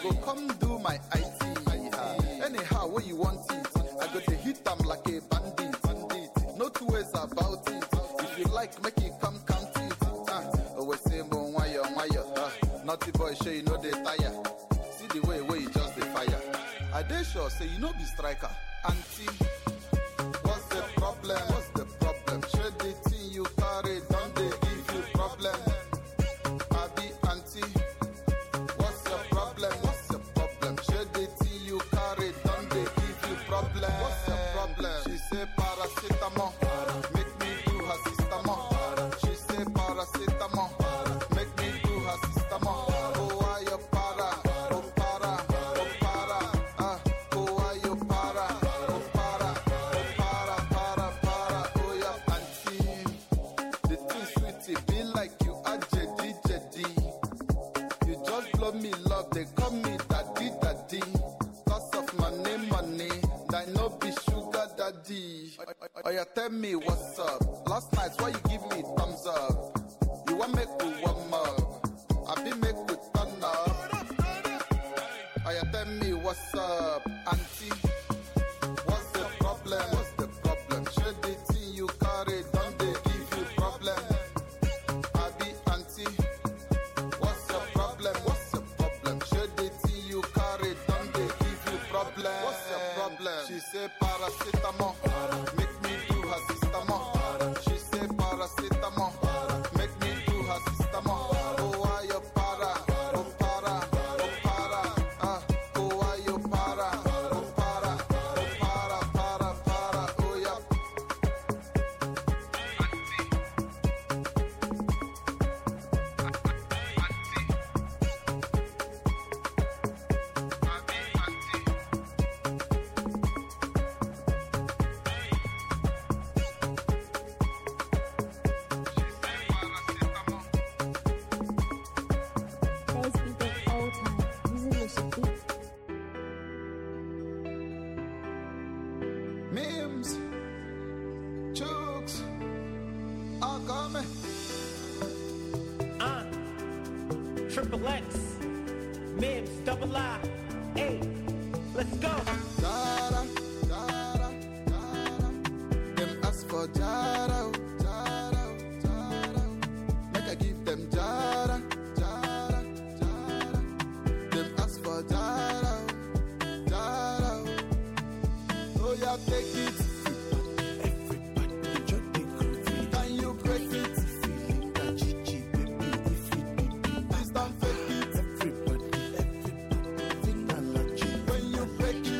go come do my IT. Anyhow, where you want it, I go to hit them like a bandit. No two ways about it. If you like, make it come count it. Always say, why naughty boy, show you know they tire. See the way you just the fire. I dey sure say you know be striker. Auntie, what's the problem? What's the problem? Share the thing you carry, don't they give you problem? Abi auntie, what's your problem? What's your problem? Share the thing you carry, don't they give you problem? What's your problem? She say paracetamol, make me do her systemol. She say paracetamol, make me do her systemol. Oh why you para? Oh para, oh para, oh why you para? Oh para, para. Oh yeah, auntie, the thing sweetie be like you are Jedi. You just blow me love, they call me daddy. Cause of money, I know be sugar daddy. Oh yeah, tell me what's up. Last night, why you give me thumbs up? You want make me warm up? I be make we turn up. Oh yeah, tell me what's up, auntie. What's the problem? What's the problem? Share the thing you carry, don't they give you problem? I be auntie. What's your problem? What's your problem? Share the thing you carry, don't they give you problem? What's your problem? She say paracetamol, make me do her systemol. She say paracetamol, make me do her systemol. Oh why you para? Oh para, oh para, oh why you para? Oh para, oh yeah. Bass beat the whole time. Using the shit beat. Memes, jokes, all coming. Triple X, Mims, double I, hey, let's go. Jara. Them ask for Jara. Make I give them Jara. Them ask for Jara. Oh yeah, take it. Can you break it? Please don't fake it. When you break it,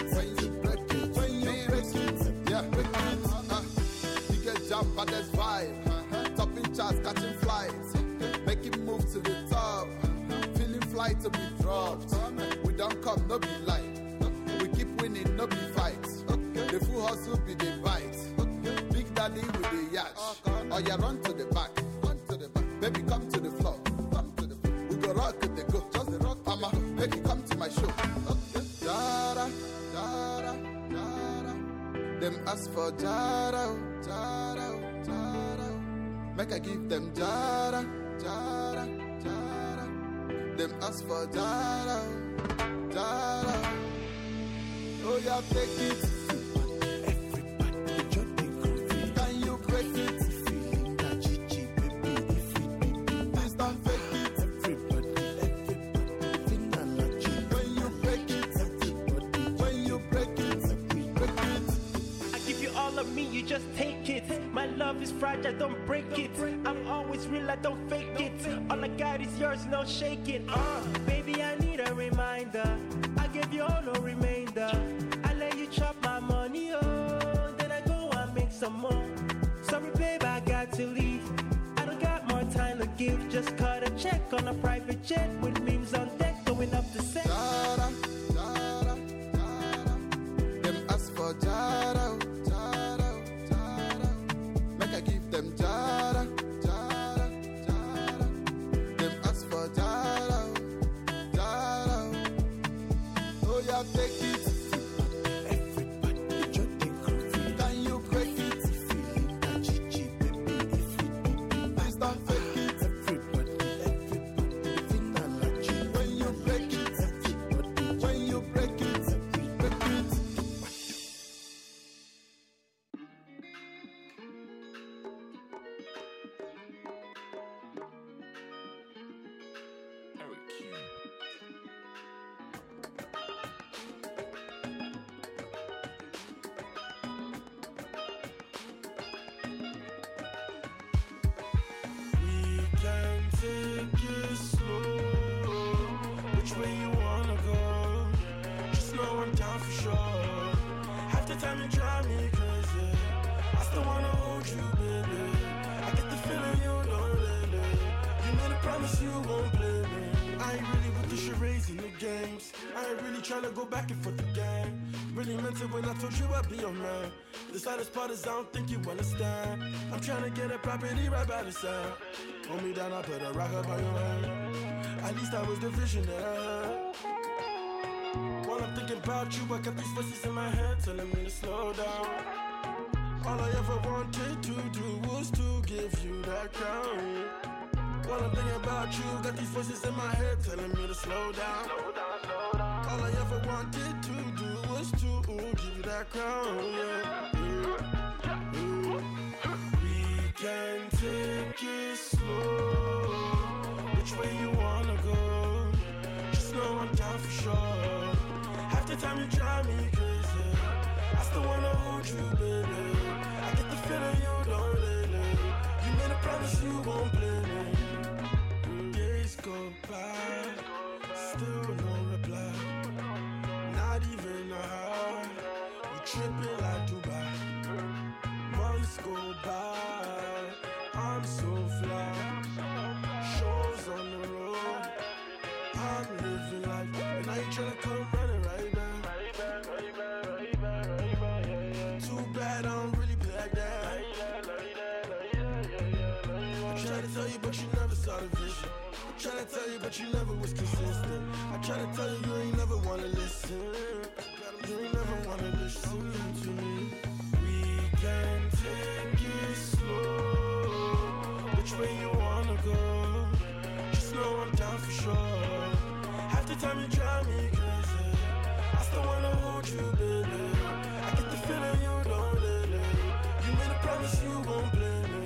yeah, break it. You get jump at this vibe, topping charts, catching flights, making moves to the top, feeling fly to be dropped. We don't come, no be light. We keep winning, no be fights. The full hustle be the bite. Big daddy with the yacht. Oh yeah, run to the back. Baby, come to the floor. We go rock with the go. Just the rock, mama. Make you come to my show. Jara. Them ask for Jara. Make I give them Jara. Them ask for Jara. Oh yeah, take it. Can you break it? Please don't fake it. When you break it, break it. I give you all of me, you just take it. My love is fragile, don't break it. I'm always real, I don't fake it. All I got is yours, no shaking. Baby, I need a reminder. I give you all no remainder. I let you chop my money, oh. Then I go and make some more. Sorry, babe, I got to leave. I don't got more time to give. Just cut a check on a private jet with memes on deck, going up the set. Jara. Them ask for Jara. Make I give them Jara. Them ask for Jara. Oh yeah, take it. Can you break it? Please don't fake it. When you break it, which way you wanna go. Just know I'm down for sure. Half the time you drive me crazy, I still wanna hold you, baby. I get the feeling you don't let it. You made a promise you won't play me. I ain't really with the charades and the games. I ain't really tryna go back and forth again. Really meant it when I told you I'd be your man. The saddest part is I don't think you understand. I'm tryna get a property right by the side. Hold me down, I put a rock up on your hand. At least that was the vision that I had. While I'm thinking about you, I got these voices in my head telling me to slow down. All I ever wanted to do was to give you that crown. While I'm thinking about you, got these voices in my head telling me to slow down. All I ever wanted to do was to give you that crown, yeah. We can take it slow. Which way you wanna go? Just know I'm down for sure. Half the time you drive me crazy, I still wanna hold you, baby. I get the feeling you don't let it. You made a promise you won't play me. Days go by, still no reply. Not even a high. You tripping like Dubai. Months go by, I'm so fly. Shows on the road, I'm living life. And now you tryna come running right back. Too bad I don't really play like that. I tried to tell you, but you never saw the vision. Tryna tell you, but you never was consistent. I try to tell you, you ain't never wanna listen. You ain't never wanna listen to me. We can take it slow. Which way you wanna go? Just know I'm down for sure. Half the time you drive me crazy, I still wanna hold you, baby. I get the feeling you don't let it. You made a promise you won't play me.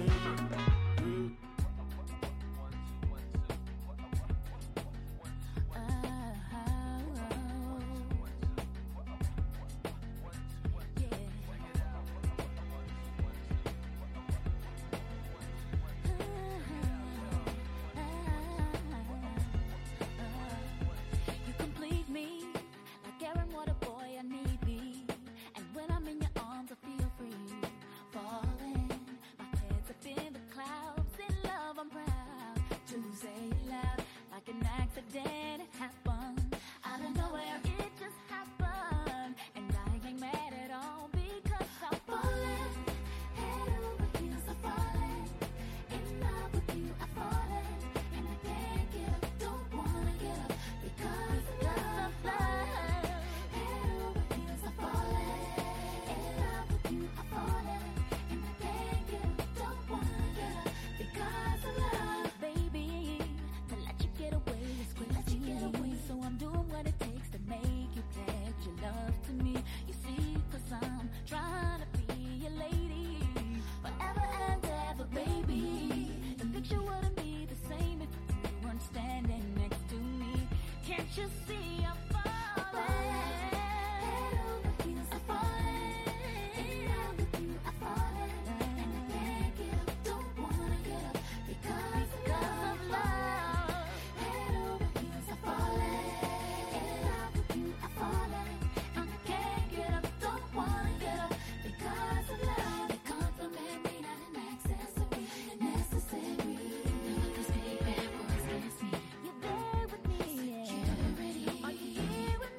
You complete me like Aaron, what a boy I need thee. And when I'm in your arms, I feel free. Falling, my head's up in the clouds. In love, I'm proud to say it loud. Like an accident, it happened. Out of nowhere, it just happened. And I ain't mad at all because I'm falling. Head over heels, I'm falling. In love with you, I'm falling. And I can't get up, don't wanna get up because of love. Head over heels, I'm falling. In love with you, I'm falling. And I can't get up, don't wanna get up because of love. Baby, to let you get away is crazy. So I'm doing what it takes to make you pledge your love to me. You see, 'cause I'm trying to be your lady forever and ever, baby. The picture wouldn't be the same if you weren't standing next to me. Can't you see I'm falling? Head over heels, I'm falling. In love with you, I'm falling. And I can't get up, don't wanna get up because of love. Head over heels, I'm falling. In love with you, I'm falling. And I can't get up, don't wanna get up because of love. You compliment me, not an accessory, necessary. These big bad boys ask me, you there with me? Yeah. Are you here with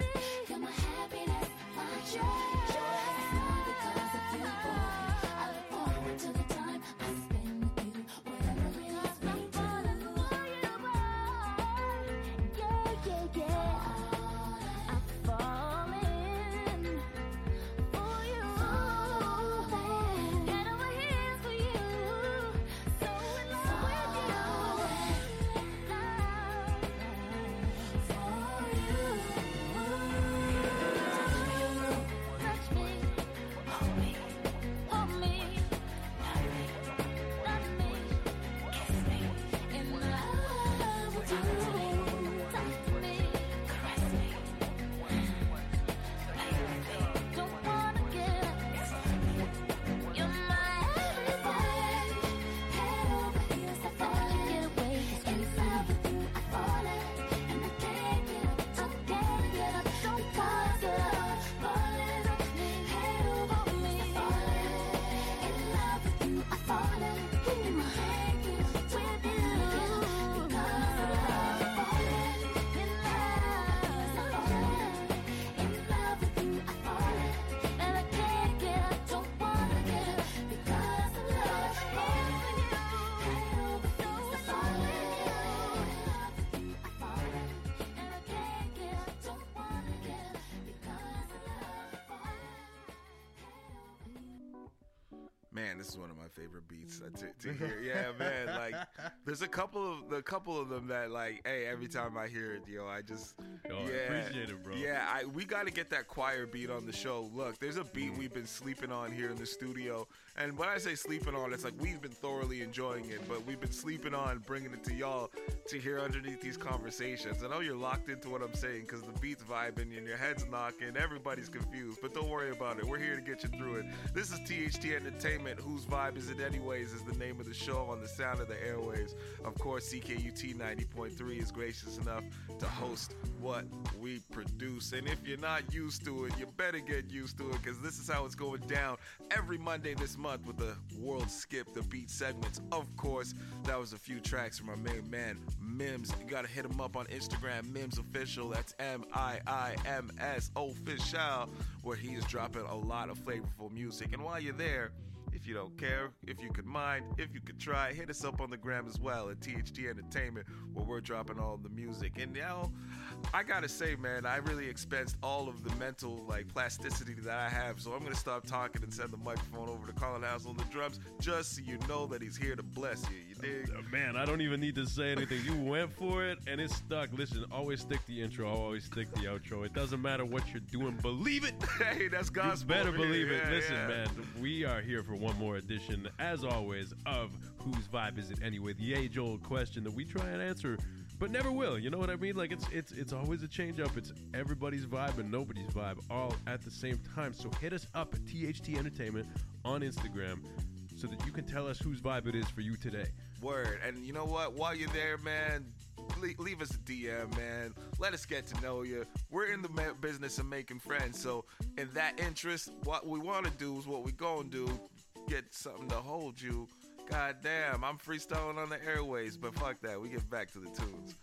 man, this is one of my favorite beats to hear. Yeah, man. Like, there's a couple of them that, like, hey, every time I hear it, yo, I just, I appreciate it, bro. Yeah, we got to get that choir beat on the show. Look, there's a beat we've been sleeping on here in the studio, and when I say sleeping on, it's like we've been thoroughly enjoying it, but we've been sleeping on bringing it to y'all to hear underneath these conversations. I know you're locked into what I'm saying because the beat's vibing and your head's knocking, everybody's confused, but don't worry about it. We're here to get you through it. This is THT Entertainment. Whose Vibe Is It Anyways is the name of the show on the sound of the airwaves. Of course, CKUT 90.3 is gracious enough to host what we produce. And if you're not used to it, you better get used to it because this is how it's going down every Monday this month with the World Skip, the beat segments. Of course, that was a few tracks from our main man, Mims. You got to hit him up on Instagram, Mims Official. That's MIIMS Official, where he is dropping a lot of flavorful music. And while you're there, if you don't care, if you could mind, if you could try, hit us up on the gram as well at THT Entertainment, where we're dropping all the music. And now, I gotta say, man, I really expensed all of the mental, like, plasticity that I have, so I'm gonna stop talking and send the microphone over to Colin House on the drums, just so you know that he's here to bless you, you dig? Man, I don't even need to say anything. You went for it, and it's stuck. Listen, always stick the intro, always stick the outro. It doesn't matter what you're doing, believe it! Hey, that's gospel. You better believe it. Yeah, Listen, yeah. man, we are here for one more edition, as always, of Whose Vibe Is It Anyway? The age-old question that we try and answer, but never will. You know what I mean? Like, it's always a change-up. It's everybody's vibe and nobody's vibe all at the same time. So hit us up at THT Entertainment on Instagram so that you can tell us whose vibe it is for you today. Word. And you know what? While you're there, man, leave us a DM, man. Let us get to know you. We're in the business of making friends. So in that interest, what we want to do is what we gonna do. Get something to hold you. God damn, I'm freestyling on the airways, but fuck that. We get back to the tunes.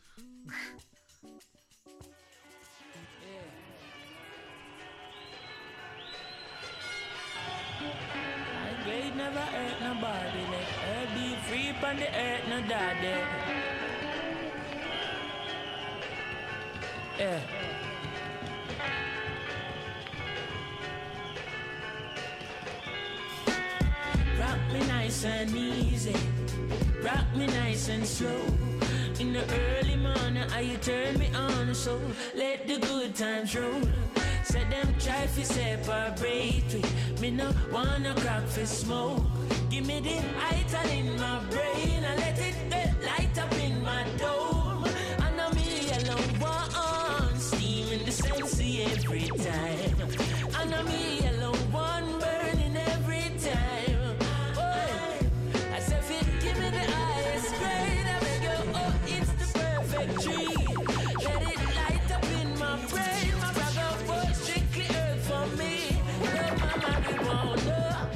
My grade never hurt nobody. Let her be free from the earth, no daddy. Yeah. Rock me nice and easy, rock me nice and slow. In the early morning, how you turn me on, so let the good times roll. Said them try fi separate me no wanna crack fi smoke. Give me the ital in my brain, and let it light up in my dome. And I'm me alone, one steam in the sensei every time. And I'm me alone, one burning every time. I said, give me the highest grade. I beg you, oh, it's the perfect tree. Let it light up in my brain. My brother was strictly earth for me. No, my marijuana.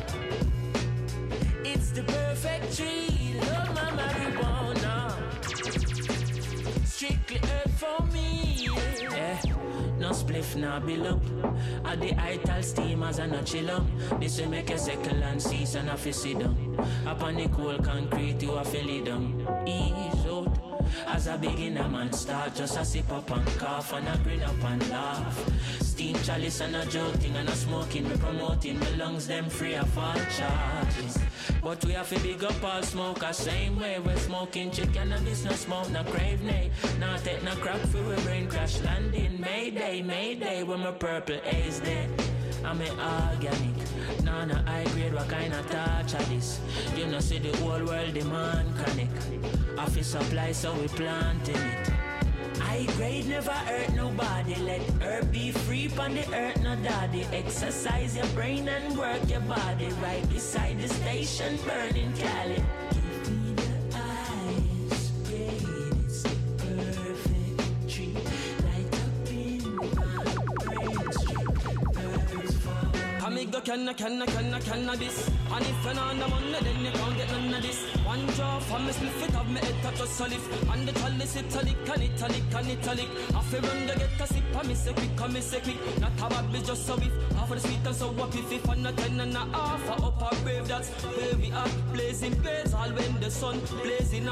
It's the perfect tree. Love my marijuana. Strictly earth for me. Yeah. No spliff, no bill up. At the ital steamers and a chill up. This will make a second and cease and a fi sit down. Up on the cold concrete, you a fill it down. Ease out. As a beginner man start, just a sip up and cough and a grin up and laugh. Steam chalice and a joking and a smoking, me promoting my lungs, them free of all charges. But we have to big up all smokers, same way we're smoking chicken and this no smoke, no crave, nay. Now take no crap for we brain crash landing. Mayday, mayday, when my purple haze there. I'm a organic, no high grade, what kind of touch are this? You know see the whole world demand chronic. Office supply, so we planting it. High grade never hurt nobody. Let her be free from the earth, no daddy. Exercise your brain and work your body. Right beside the station, burning Cali. Give me the ice grade, it's the perfect tree. Light up in my brain, street birds fall. Amigo cannabis. And if you're not the money, then you can't get none of this. One jaw from me, spliff it up, me head touch just solid. And the chalice italic, and italic. I feel run to get a sip, and me say quick. Not a bad bitch, just so beef. Half of the sweet and so what if I'm not 10 and a half. I up a brave, that's where we at. Blazing blaze, all when the sun blazing hot. My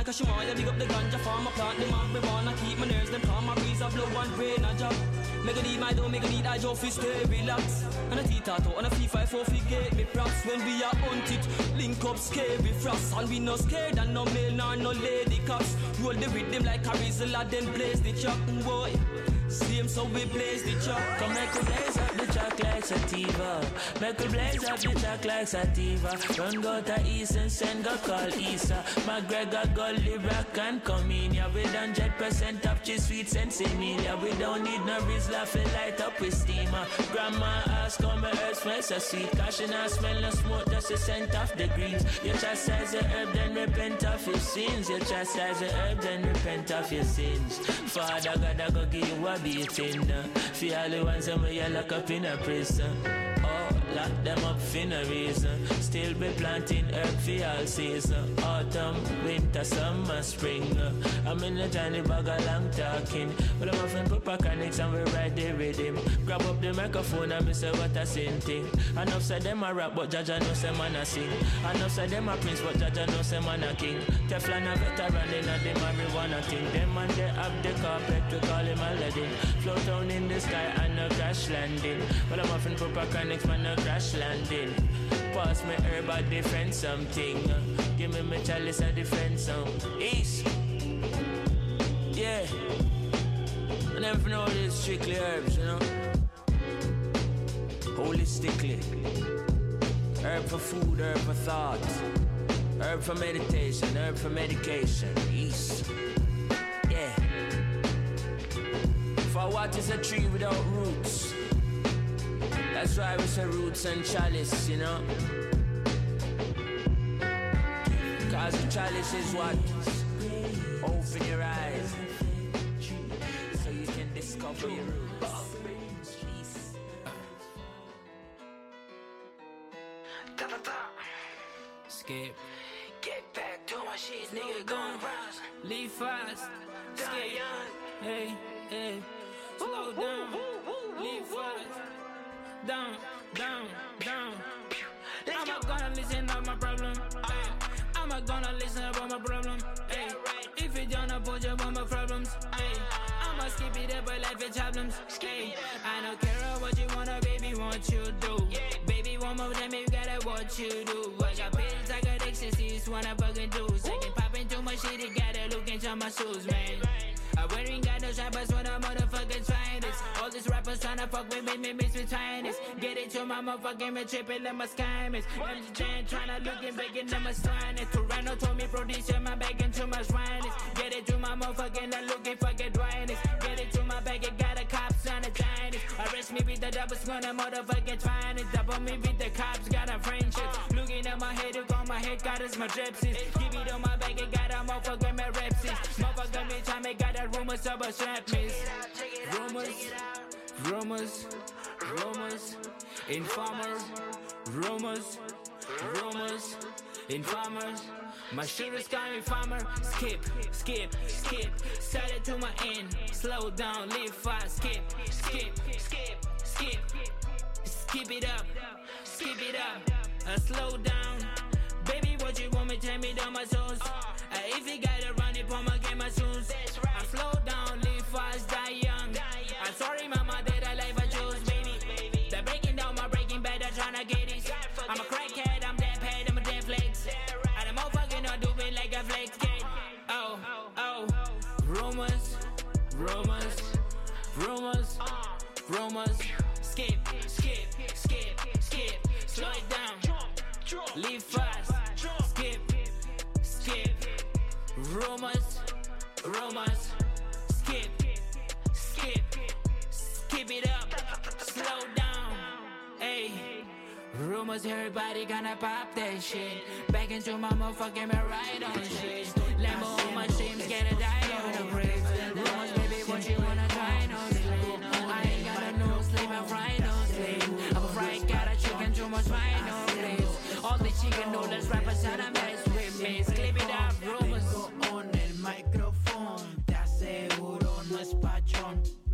cause she want ya dig up the ganja farm. I plant the marijuana, keep my nerves them calm. I breeze a blow and rain a drop. Make a need my dough, make a need I just fi stay relax. And a T-Tato and a Fee-5-4 fi get me props. When we are hunt it, link up scary frost. And we no scared and no male nor no lady cops. Roll the rhythm like a Rizla, then blaze the chop, boy. Same so we blaze the chop. Come make a blaze up the track like sativa. Make a blaze up the track like sativa. Run go to East and send go call Isa. McGregor Gully Rock and come in. Yeah, with 100% of cheese sweets and similar. We don't need no Rizla for light up with steamer. Grandma ask how my earth smells so sweet. Cause she not smell no smoke, just a scent of the greens. You chastise the herb, then repent of your sins. You chastise the herb, then repent of your sins. Father God, I go give you a beating. For all the ones that you lock up in a prison. Oh, lock them up for no reason. Still be planting herb for all season. Autumn, winter, summer, spring. I'm in a tiny bag of long talking. But I'm often Papa Connects and we ride the rhythm. Grab up the microphone and me say what I sing thing. Enough say them a rap but Jaja no say man a sing. Enough say them a prince but Jaja no say man a king. Teflon a veteran in a the marijuana thing. Them and they have the carpet, we call him Aladdin. Float down in the sky and no crash landing. But I'm often Papa Connects man no crash landing. Pass me herb a different something. Give me my chalice a different song. East. Yeah. I never know this strictly herbs, you know. Holistically. Herb for food, herb for thought. Herb for meditation, herb for medication. East. Yeah. For what is a tree without roots? That's why we say roots and chalice, you know. Cause the chalice is what? Open your eyes so you can discover your roots. Skip. Get back to my shit, nigga, gon' rise. Leave fast. Skip. Hey, hey. Slow down. Leave fast. Down, down, down. I'm not gonna listen to my problem. I'm not gonna listen about my problem. Hey, if you don't put you on my problems. Hey, I'ma skip it up, but life is problems. Hey, I don't care what you wanna, baby, what you do. Baby, one more time, you gotta what you do. I got pills, I got ecstasy, wanna fucking do. Second pop into my shit, you gotta look into my shoes, man. I wearing got no shoppers when I'm motherfucking trying this. All these rappers tryna fuck with me miss with trying this. Get it to my motherfucking me tripping, let my sky miss. MJ tryna look and begging, let my swine it. Toronto told me producer, my begging too much wine. Get it to my motherfucking, I looking fucking dryness. Get it to my bag, it got a cops on the Chinese. Arrest me with the doubles, gonna motherfucking trying it. Double me with the cops, got a friendship. Looking at my head, look on my head, got us my dripsies. Give it on my bag, it got a motherfucking me repsies. Motherfucking me time, it got a rumors about strap miss. Rumors, informers, rumors, informers. My shooters call me farmer. Skip. Set it to my end. Slow down, live fast. Skip it up. Slow down. Baby, what you want me? Tell me down my souls. If you gotta run it, I'ma get my shoes. I slow down, live fast, die young. I'm sorry, mama, that I life I chose, baby. They're breaking down my breaking bad, they're tryna get it. I'm a crackhead, I'm dead head, I'm a dead flex. And I'm all fucking not doing like a flex kid. Oh, rumors. Skip. Slow it down, live fast. Skip. Rumors. Skip it up, slow down. Hey, rumors, everybody gonna pop that shit. Back into my motherfucking ride on shit. Lambo on my streams, get a die on the bricks. Rumors, baby, what you wanna try? No sleep. I ain't got no sleep, I'm fried, no sleep. I'm a fried cat, I chicken too much fine, no sleep. All the chicken noodles, rappers tryna mess with me. Skip it up, rumors. On el micrófono, te aseguro no es pachón. No te fríes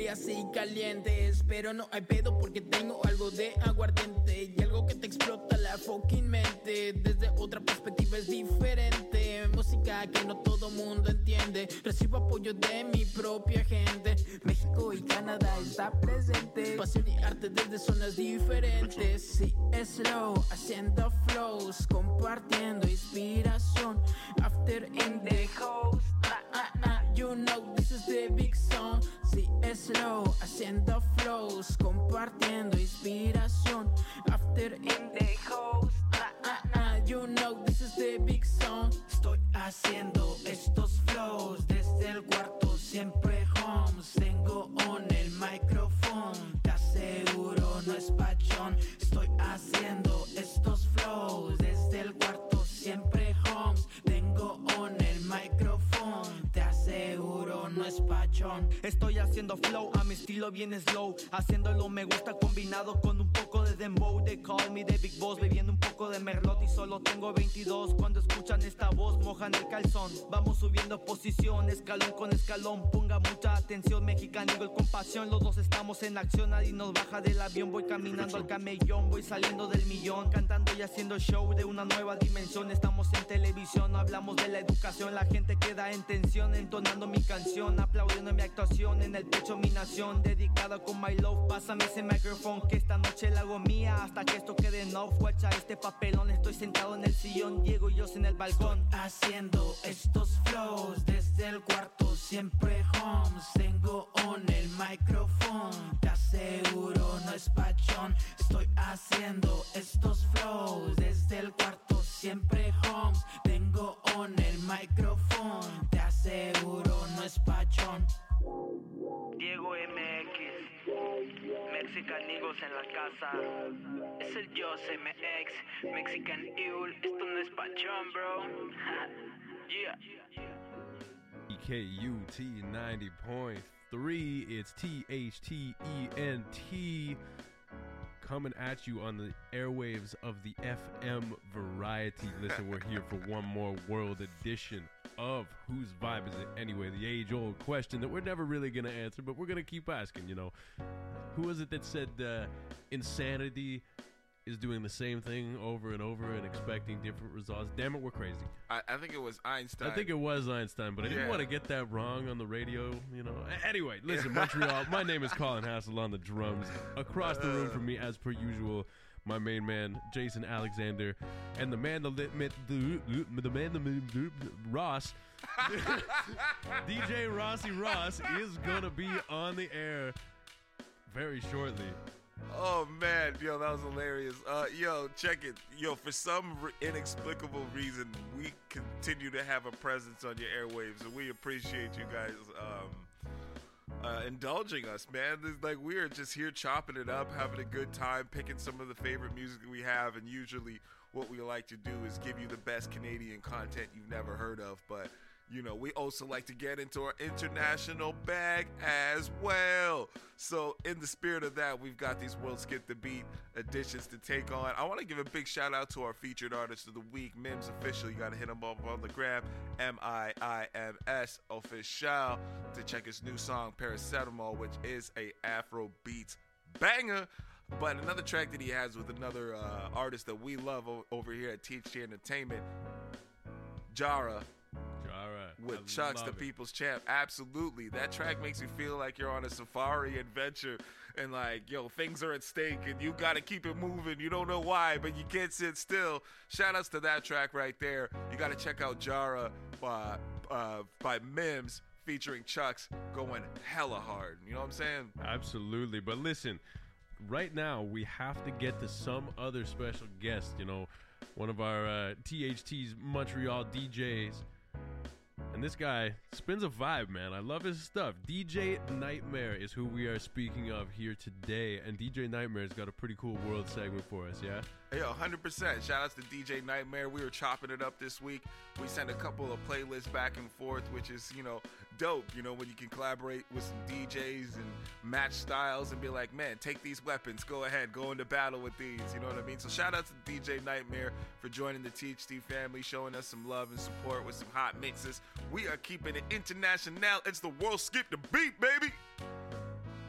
frías y calientes, pero no hay pedo porque tengo algo de aguardiente y algo que te explota la fucking mente. Desde otra perspectiva es diferente, música que no todo mundo entiende. Recibo apoyo de mi propia gente. México y Canadá está presente. Pasión y arte desde zonas diferentes. Sí, es slow, haciendo flows, compartiendo inspiración. After in the house, you know this is the big song. Sí, es slow, haciendo flows, compartiendo inspiración. After in the house, you know this is the big song. Estoy haciendo estos flows desde el cuarto, siempre homes. Tengo on el micrófono, te aseguro no es pachón. Estoy haciendo estos flows desde el cuarto, siempre homes. Tengo on el micrófono, te aseguro no es pachón. Estoy haciendo flow a mi estilo bien slow. Haciéndolo me gusta combinado con un poco de dembow. They call me the big boss, bebiendo un poco de merlot y solo tengo 22. Cuando escuchan esta voz mojan el calzón. Vamos subiendo posición, escalón con escalón. Ponga mucha atención, Mexican Eagle con pasión. Los dos estamos en acción, nadie nos baja del avión. Voy caminando al camellón, voy saliendo del millón. Cantando y haciendo show de una nueva dimensión. Estamos en televisión, no hablamos de la educación. La gente queda en tensión, entonando mi canción, aplaudiendo mi actuación. En el pecho mi nación, dedicada con my love. Pásame ese micrófono que esta noche la hago mía. Hasta que esto quede en off, guacha este papelón. Estoy sentado en el sillón, Diego y yo en el balcón. Estoy haciendo estos flows desde el cuarto, siempre homes. Tengo on el micrófono, te aseguro no es pachón. Estoy haciendo estos flows desde el cuarto, siempre homes. Tengo on el micrófono, te aseguro no es pachón. Diego MX, Mexican Eagles en la casa. Es el Jose MX, Mexican Eagle. Esto no es pachón, bro. Yeah. EKUT 90.3. It's THTENT coming at you on the airwaves of the FM variety. Listen, we're here for one more world edition of Whose Vibe Is It Anyway? The age-old question that we're never really going to answer, but we're going to keep asking, you know. Who was it that said insanity is doing the same thing over and over and expecting different results? Damn it, we're crazy. I think it was Einstein. I think it was Einstein, but I didn't want to get that wrong on the radio, you know. Anyway, listen, Montreal, my name is Colin Hassel on the drums. Across the room from me, as per usual, my main man, Jason Alexander, and the man, Ross, DJ Rossi Ross is going to be on the air very shortly. Oh, man. Yo, that was hilarious. Yo, check it. Yo, for some inexplicable reason, we continue to have a presence on your airwaves, and we appreciate you guys indulging us, man. Like, we are just here chopping it up, having a good time, picking some of the favorite music that we have, and usually what we like to do is give you the best Canadian content you've never heard of, but you know, we also like to get into our international bag as well. So in the spirit of that, we've got these World Skip the Beat editions to take on. I want to give a big shout out to our featured artist of the week, Mims Official. You got to hit him up on the gram, MIIMS Official, to check his new song, Paracetamol, which is a Afro beats banger. But another track that he has with another artist that we love over here at THT Entertainment, Jara. With Chucks, the People's Champ. Absolutely. That track makes you feel like you're on a safari adventure and like, yo, things are at stake and you got to keep it moving. You don't know why, but you can't sit still. Shout outs to that track right there. You got to check out Jara by Mims featuring Chucks, going hella hard. You know what I'm saying? Absolutely. But listen, right now we have to get to some other special guest, you know, one of our THT's Montreal DJs. And this guy spins a vibe, man. I love his stuff. DJ Nightmare is who we are speaking of here today. And DJ Nightmare's got a pretty cool world segment for us, yeah? Hey, 100%. Shout outs to DJ Nightmare. We were chopping it up this week. We sent a couple of playlists back and forth, which is, you know, dope. You know, when you can collaborate with some DJs and match styles and be like, man, take these weapons. Go ahead. Go into battle with these. You know what I mean? So shout out to DJ Nightmare for joining the THT family, showing us some love and support with some hot mixes. We are keeping it international. It's the World Skip the Beat, baby.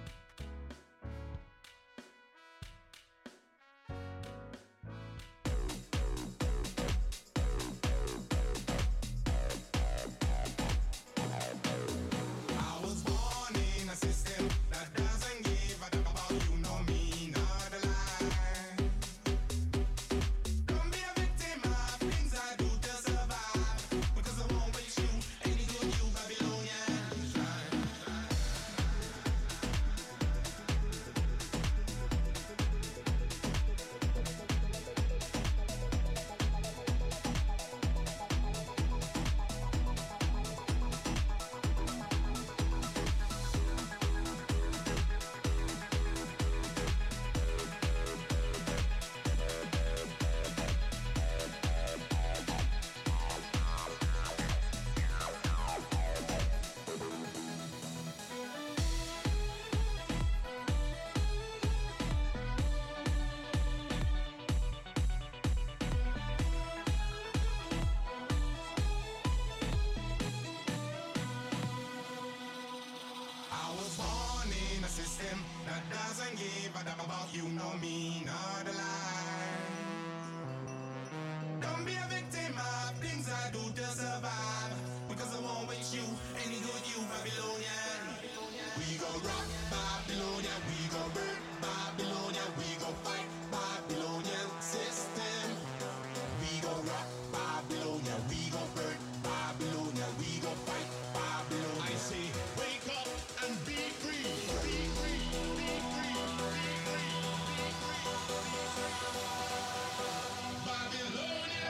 system that doesn't give a damn about you, know me, not a lie. Don't be a victim of things I do to survive, because I won't wish you any good, you Babylonian. We go rock Babylonia, we go burn Babylonia, we go fight Babylonian system. We go rock Babylonia, we go burn Babylonia, we go fight Babylonia. I say, wake up and be free, be free, be free, be free, be free. Babylonia.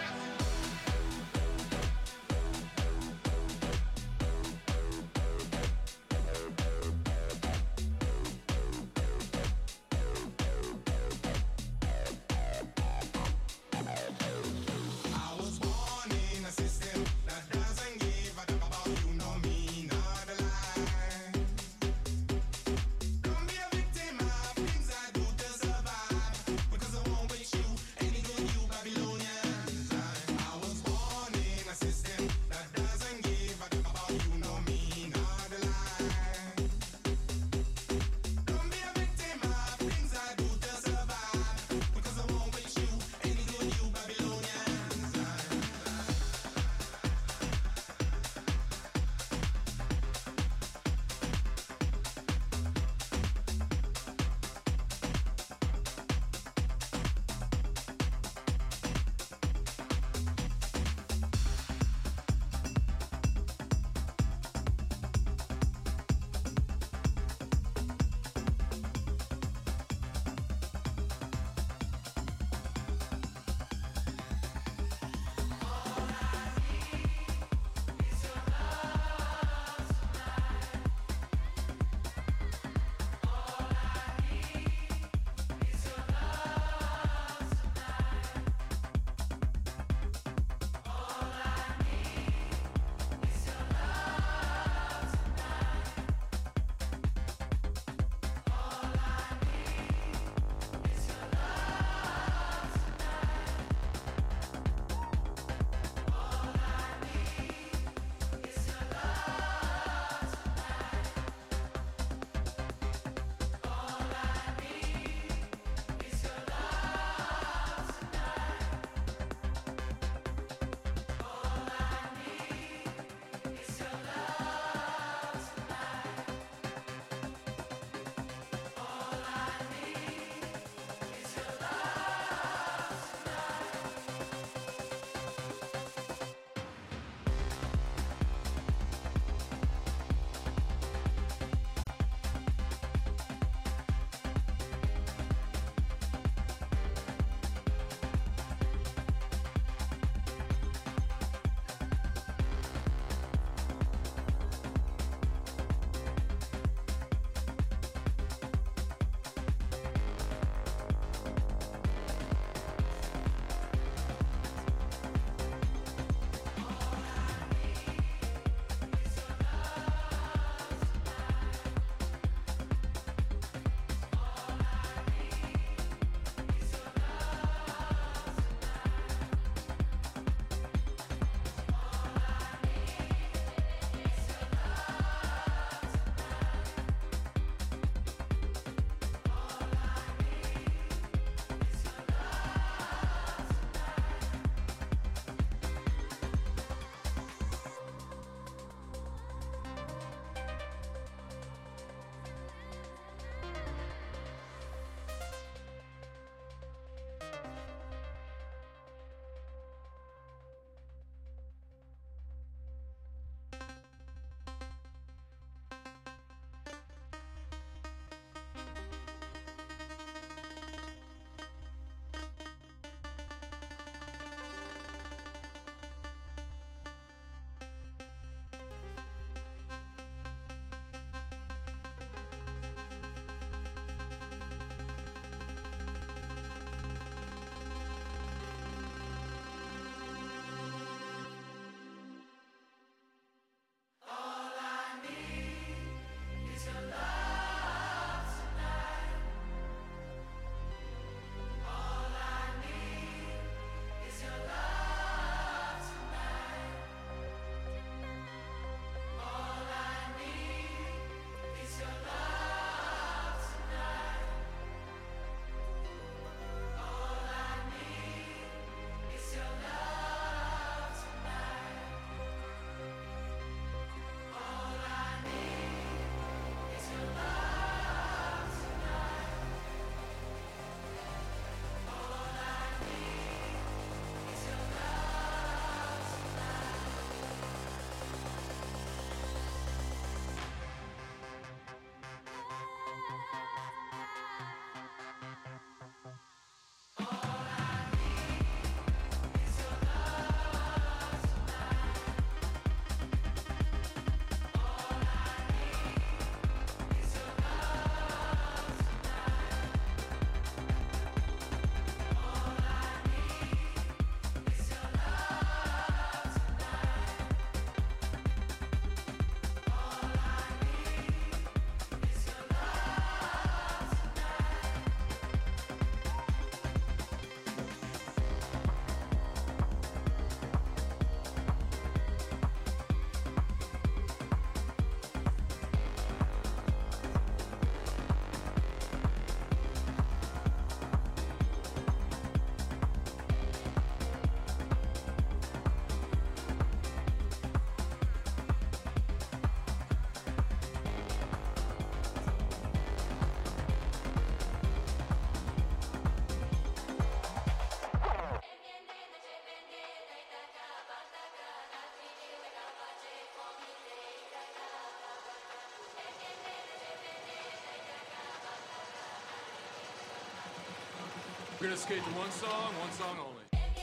gonna skate to one song only.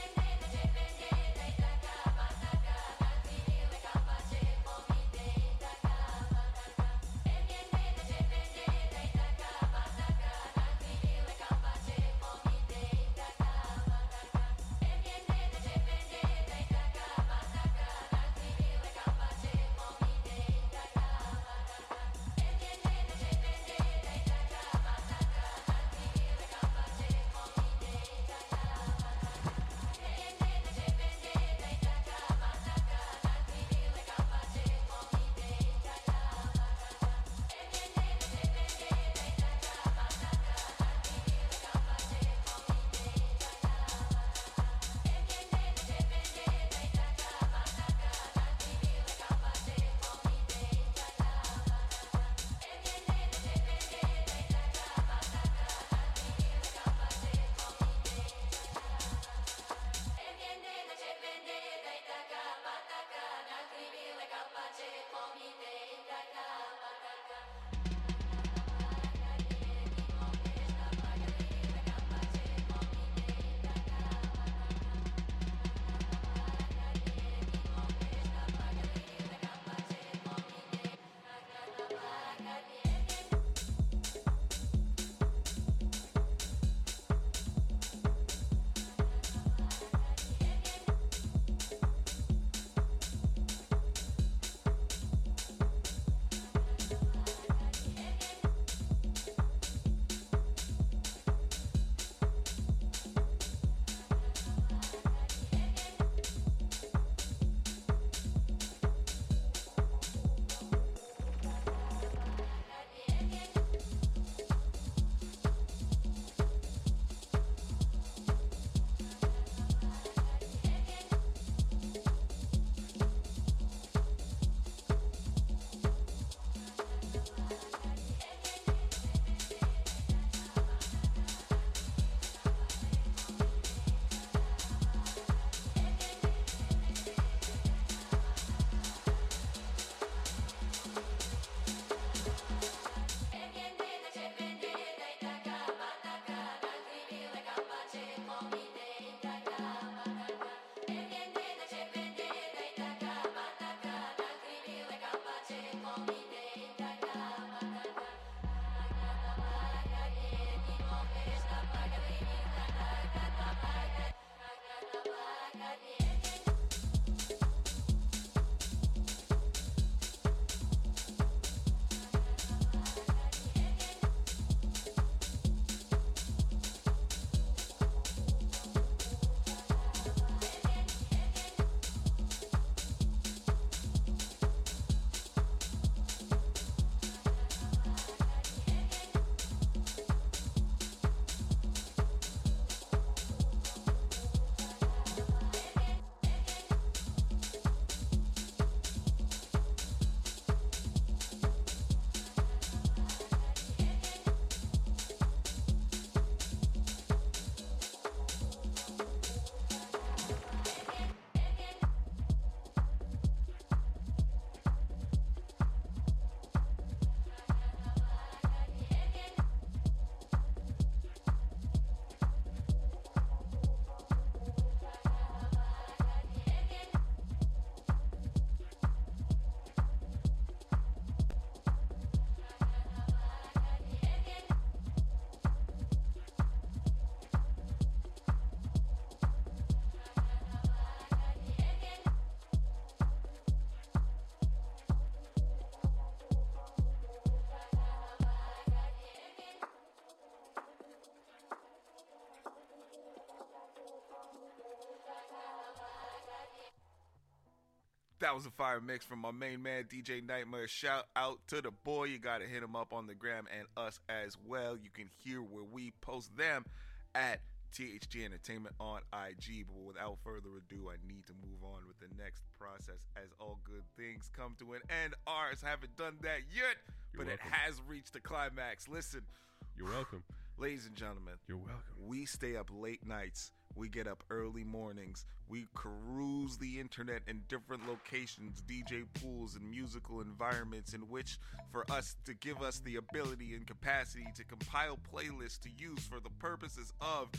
That was a fire mix from my main man, DJ Nightmare. Shout out to the boy. You got to hit him up on the gram and us as well. You can hear where we post them at THG Entertainment on IG. But without further ado, I need to move on with the next process, as all good things come to an end. Ours haven't done that yet, but it has reached the climax. Listen. You're welcome. Ladies and gentlemen. You're welcome. We stay up late nights. We get up early mornings. We cruise the internet in different locations, DJ pools, and musical environments in which for us to give us the ability and capacity to compile playlists to use for the purposes of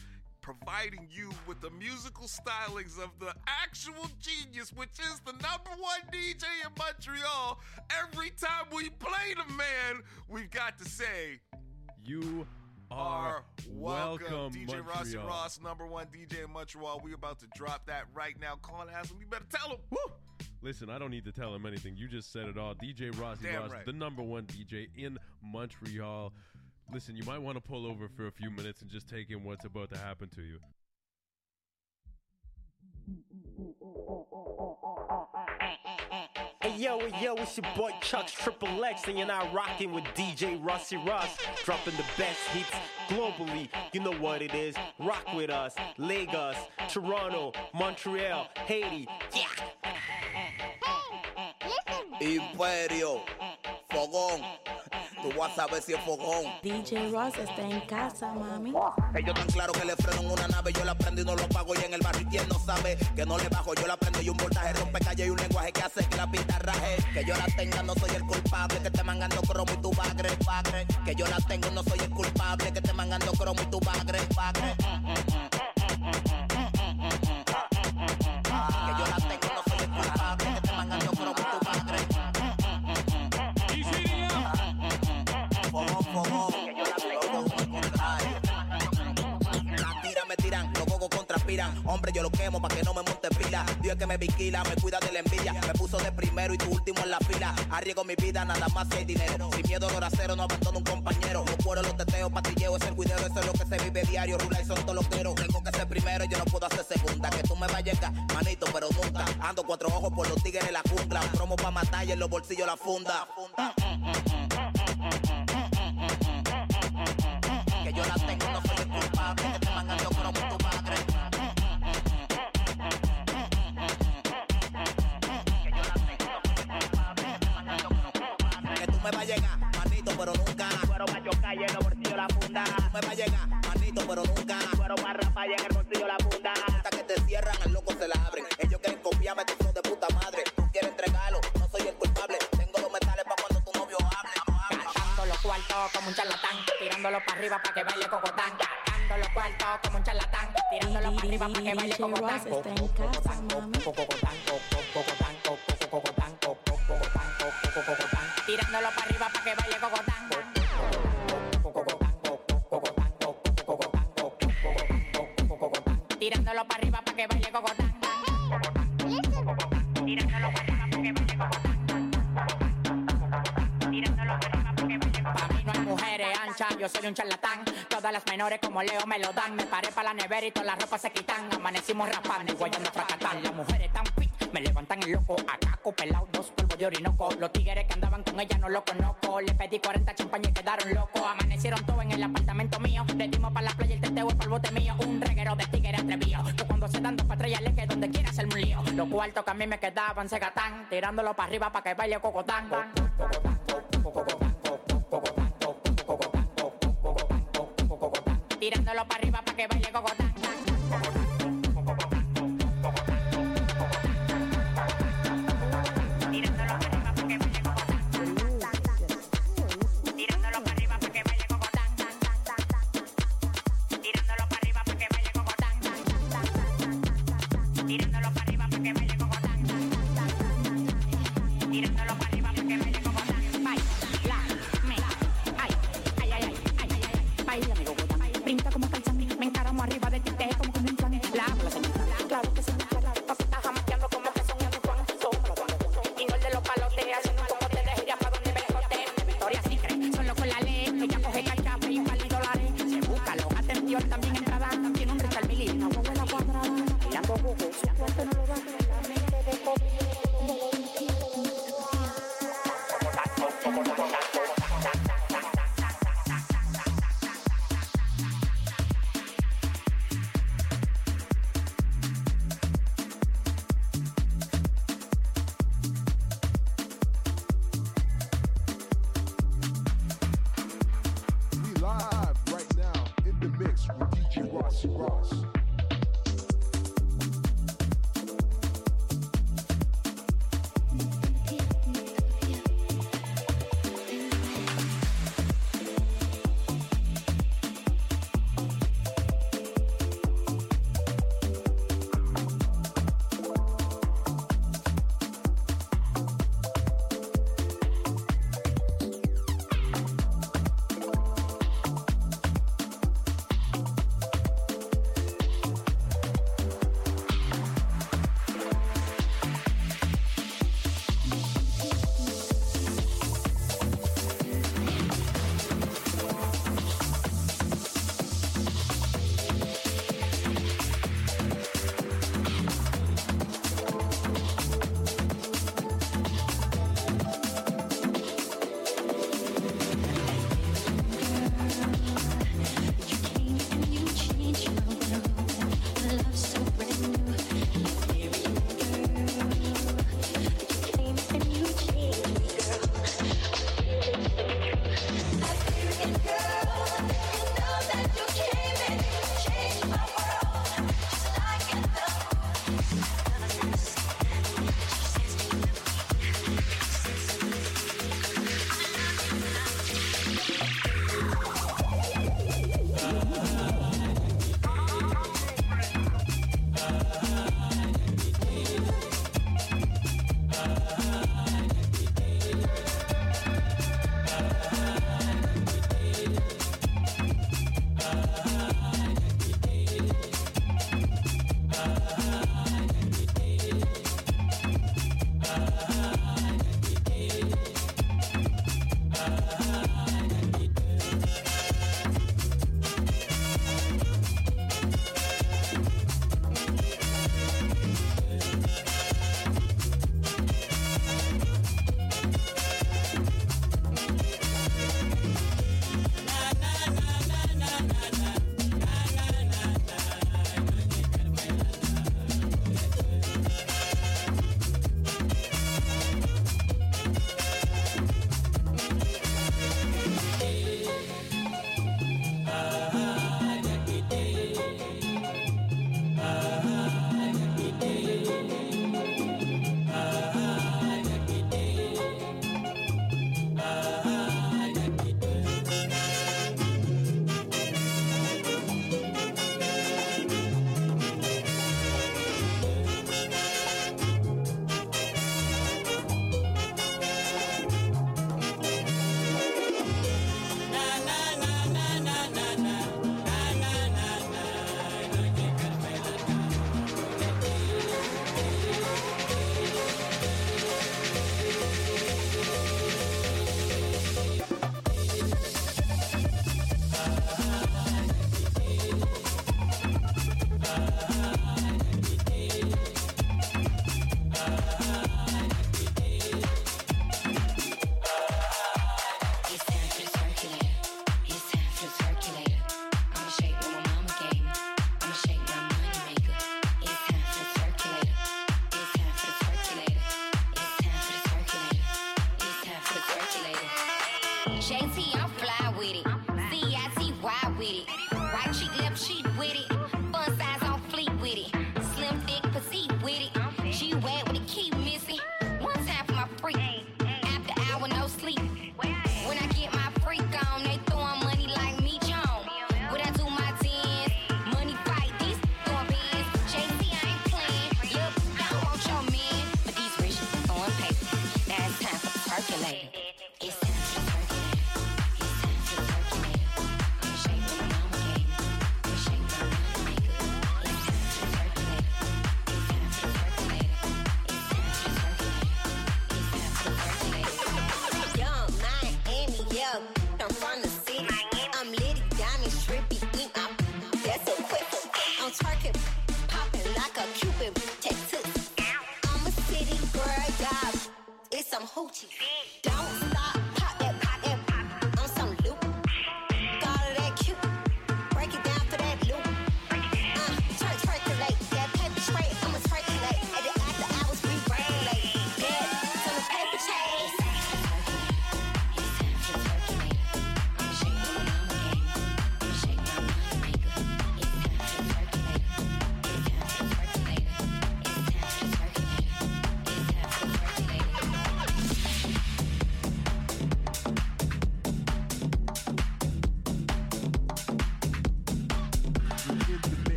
providing you with the musical stylings of the actual genius, which is the #1 DJ in Montreal. Every time we play the man, we've got to say, you are welcome, DJ Montreal. Rossi Ross, #1 DJ in Montreal. We about to drop that right now. Call and ask him. You better tell him. Woo! Listen, I don't need to tell him anything. You just said it all. DJ Rossi Damn Ross, right. the #1 DJ in Montreal. Listen, you might want to pull over for a few minutes and just take in what's about to happen to you. Hey yo, it's your boy Chuck's Triple X, and you're now rocking with DJ Rossi Ross, dropping the best hits globally. You know what it is. Rock with us. Lagos, Toronto, Montreal, Haiti. Yeah. Imperio, Fogón. Tú vas a saber si es fogón. DJ Ross está en casa, mami. Ellos tan claro que le freno en una nave. Yo la prendo y no lo pago. Y en el barrio quien no sabe que no le bajo. Yo la prendo y un voltaje rompe calle y un lenguaje que hace que la pista raje. Que yo la tenga, no soy el culpable. Que te mangando cromo y tu bagre. Que yo la tengo, no soy el culpable. Que te mangando cromo y tu bagre. Que yo la tengo, no soy el culpable. Que te mangando cromo y tu bagre. Me tiran, los gogos contraspiran. Hombre, yo lo quemo pa' que no me monte pila. Dios que me vigila, me cuida de la envidia. Me puso de primero y tu último en la fila. Arriesgo mi vida, nada más si hay dinero. Sin miedo, dolor acero, no abandono un compañero. Los cueros, los teteos, patilleo, es el cuidero. Eso es lo que se vive diario. Rula y son toloqueros. Tengo que ser primero, yo no puedo hacer segunda. Que tú me vayas a llegar, manito, pero nunca. Ando 4 ojos por los tigres en la jungla. Un promo pa' matar y en los bolsillos la funda. Que yo la tengo, no soy el culpable. Que te mangando cromo y tu madre. Que yo la tengo, no soy el culpable. Que te mangando cromo y tu madre. Que tú me vas a llegar, manito, pero nunca. Cuero macho calle en los bolsillos la funda. Tú me vas a llegar, manito, pero nunca. Cuero más rapaya en el bolsillo la funda. Hasta que te cierran, al loco se la abren. Ellos quieren copiarme, tú sos de puta madre. Tú quieres entregarlo, no soy el culpable. Tengo los metales pa' cuando tu novio hable. Gastando los cuartos como un charlatán, tirándolo para arriba para que baile cocotán. Gastando los cuartos como un charlatán, tirándolo para arriba para que baile cocotán. Está en casa, mami. Tirándolo para arriba para que baile cocotán. Tirándolo para arriba para que baile cocotán. Tirándolo para arriba para que baile cocotán. Tirándolo para arriba para que baile cocotán. Para mí no hay mujeres anchas, yo soy un charlatán. Todas las menores como Leo me lo dan. Me paré para la nevera y todas las ropas se quitan. Amanecimos rapando y guayando fracatán. Las mujeres tan fit, me levantan el loco. Acaco pelado, 2 polvos de orinoco. Los tigres que andaban con ella no los conozco. Le pedí 40 champañas y quedaron locos. Amanecieron todos en el apartamento mío. Le dimos para la playa el teteo y para el bote mío. Un reguero de tigres atrevido. Que cuando se dan 2 patrullas le que donde quiera hacerme un lío. Los cuartos que a mí me quedaban se gatán. Tirándolo para arriba para que baile cocotán. Tirándolo para arriba para que baile cocotán. Tirándolo para arriba para que baile cocotán. Tirándolo para arriba para que baile cocotán. Tirándolo para arriba para que baile cocotán. Tirándolo para arriba para que baile cocotán. Tirándolo para arriba para que baile cocotán. Baila, baila mi cocotán. Brinca como calzán, me encaramo arriba de ti, te como con un plan. La señora, claro que sí, papi está jamaqueando como que son un Juan. Y no el de los palotes, haciendo un como te deje ya pa' donde me jote. Victoria sí cree, son locos la ley, ella coge cachape y pali dólares. Se busca los atención también entrada, tiene un Richard Mille, una abuela cuadrada. Tirando jugo, su suerte no lo da, la mente de COVID.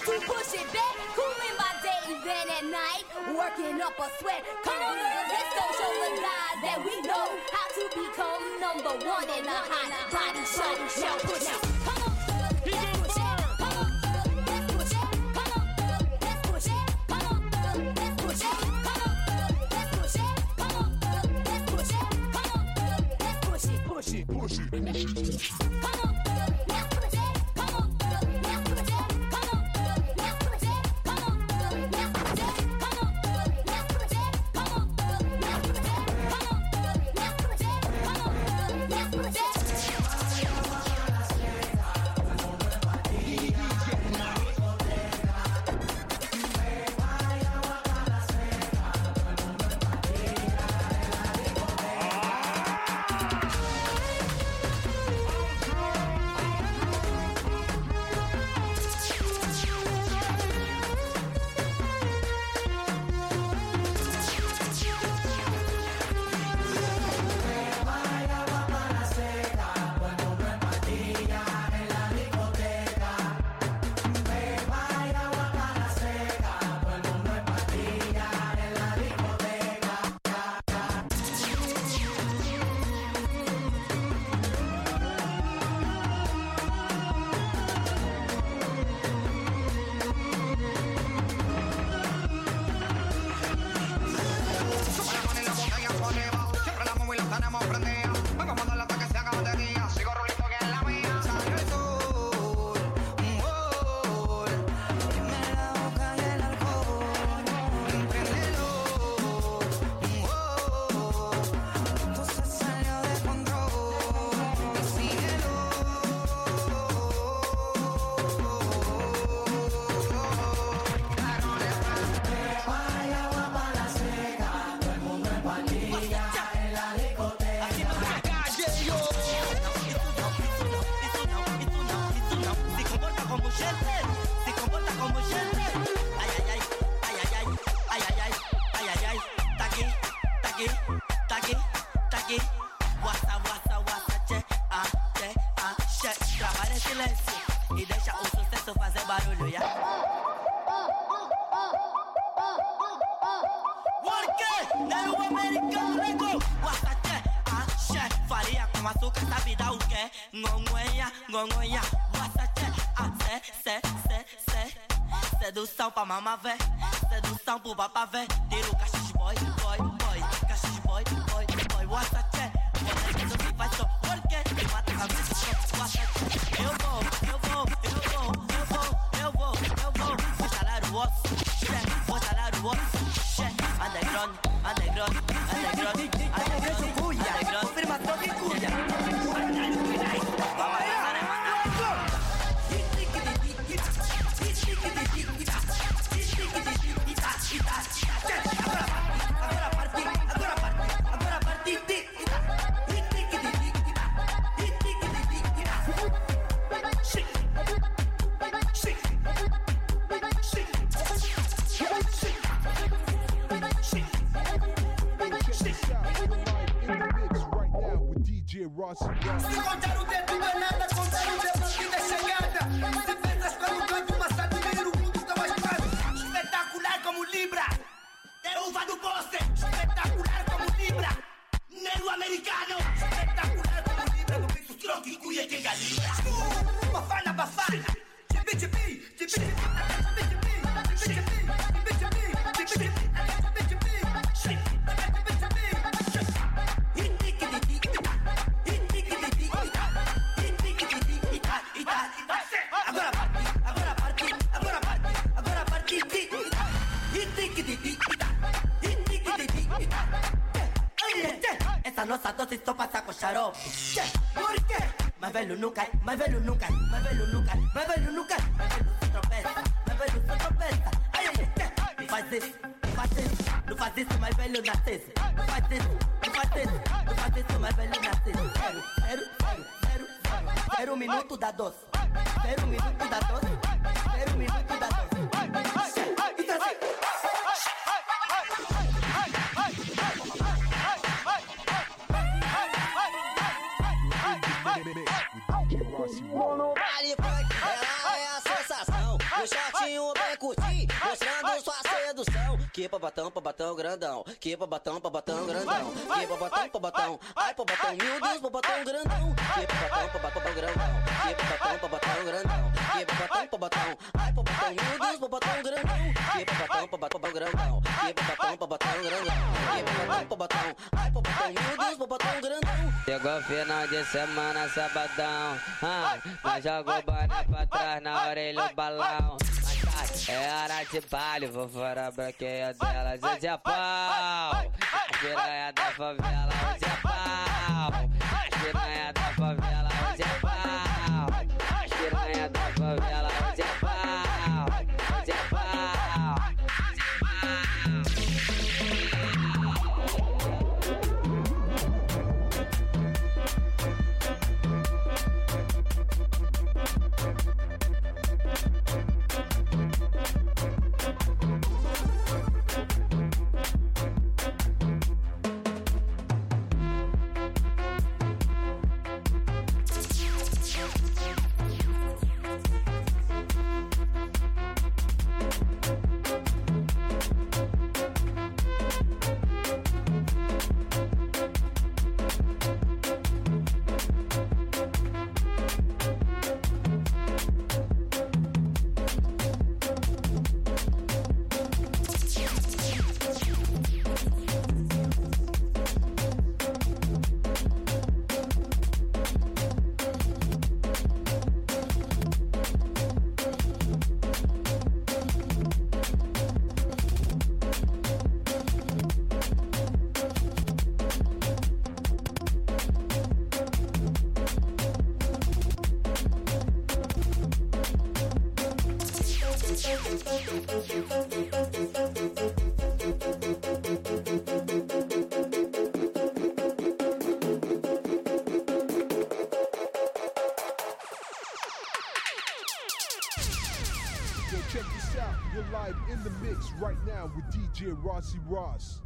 to push it back. Cooling my day, then at night, working up a sweat. Come on, girls, let's go show the guys that we know how to become number one in the hot body show. Now push it. Come on, girls, let's push it. Come on, girls, let's push it. Come on, girls, let's push it. Come on, girls, let's push it. Come on, girls, let's push it. Come on, girls, let's push it. Come on, girls, let's push it. Push it, push it. Come on, girls, let's push it. Come on, girls, let's push it. Come on, girls, let's push it. Come on, girls, let's push it. Come on, girls, let's push it. Come on, girls, let's push it. Come on, girls, let's push it. Come on, girls, let's push it. E deixa o sucesso fazer barulho, yeah? Porque Nero americano rico, guasache, axé, farinha com açúcar, sabe dar o quê? Ngongonha, ngongonha, guasache, sedução pra mamá ver, sedução pro papá ver, tiro cachis boy, boy, boy, cachis boy, boy, boy, guasache, você não se faz só, porque me mata a cabeça, guasache, eu vou, vou instalar o osso, vou instalar o osso, underground, underground, underground, underground, underground, confirmação de cuia, vamos lá, Se contar o dedo não é nada, contar o dedo aqui da chegada. Se pensas que eu canto uma satinha no mundo tão agitado. Espetacular como Libra, derruba do poste. Espetacular como Libra, Nero americano. Espetacular como Libra, no peito troco e cuia que galibra. Bafana, bafana, chibi, chibi, chibi, chibi, essa nossa doce só passa com xarope. Por quê? Mais velho nunca, mais velho nunca, mais velho nunca, mais velho nunca, mais velho se tropeça, mais velho se tropeça. Ai, ai, não faz isso, não faz isso, não faz isso, mais velho nascesse. Não faz isso, não faz isso, não faz isso, mais velho nascesse. Zero minuto da doce, 0 minuto da doce, 0 minuto da doce. Monopólio funk, ela é a sensação. No shortinho Que babatão, grandão. Que babatão, grandão. Que babatão. Ai, babatão, meu Deus, babatão, grandão. Que babatão, grandão. Que babatão, grandão. Que babatão. Ai, babatão, meu Deus, babatão, grandão. Que babatão, grandão. Que babatão, grandão. Que babatão. Ai, babatão, meu Deus, babatão, grandão. Chegou final de semana, sabadão. Nós joga o boné pra trás, na orelha o balão. É hora de baile, vou fora a branqueia dela. Hoje é pau, a piranha da favela. Hoje é pau, a piranha da favela. Hoje é pau, a piranha da favela. Hoje é pau, hoje é pau. Check this out, you're live in the mix right now with DJ Rossi Ross.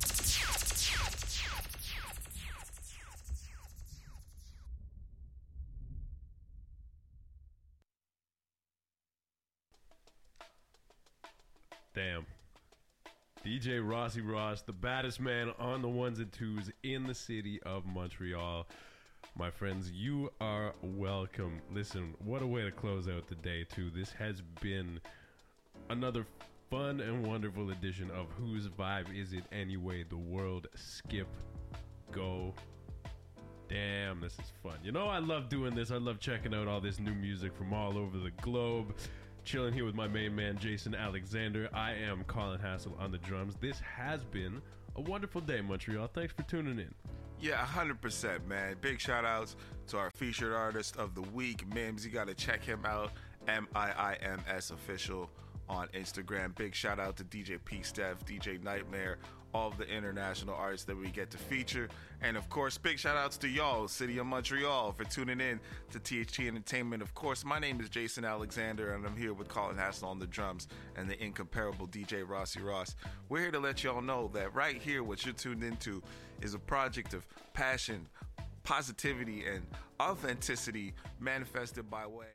Damn. DJ Rossi Ross, the baddest man on the ones and twos in the city of Montreal. My friends, you are welcome. Listen, what a way to close out the day, too. This has been another fun and wonderful edition of Whose Vibe Is It Anyway? The World Skip Go. Damn, this is fun. You know, I love doing this. I love checking out all this new music from all over the globe. Chilling here with my main man, Jason Alexander. I am Colin Hassel on the drums. This has been a wonderful day, Montreal. Thanks for tuning in. Yeah, 100%, man. Big shout outs to our featured artist of the week, Mims. You got to check him out, MIIMS official on Instagram. Big shout out to DJ P. Steph, DJ Nightmare, all of the international artists that we get to feature. And of course, big shout outs to y'all, City of Montreal, for tuning in to THT Entertainment. Of course, my name is Jason Alexander, and I'm here with Colin Hassel on the drums and the incomparable DJ Rossi Ross. We're here to let y'all know that right here, what you're tuned into is a project of passion, positivity, and authenticity manifested by way.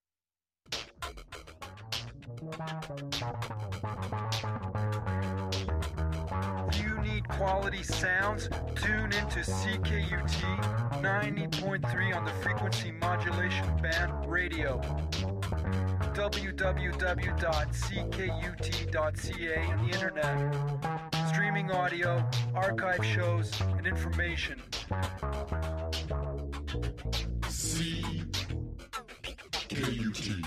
You need quality sounds? Tune into CKUT 90.3 on the frequency modulation band radio. www.ckut.ca on the internet. Streaming audio, archive shows, and information. CKUT.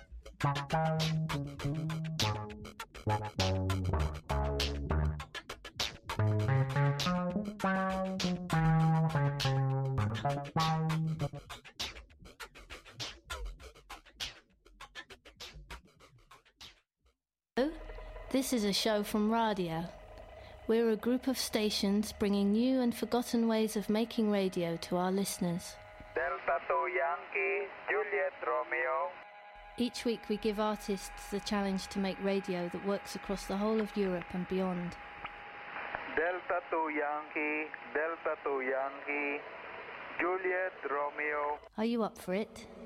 This is a show from Radio. We're a group of stations bringing new and forgotten ways of making radio to our listeners. Delta 2 Yankee, Juliet Romeo. Each week we give artists the challenge to make radio that works across the whole of Europe and beyond. Delta 2 Yankee, Delta 2 Yankee, Juliet Romeo. Are you up for it?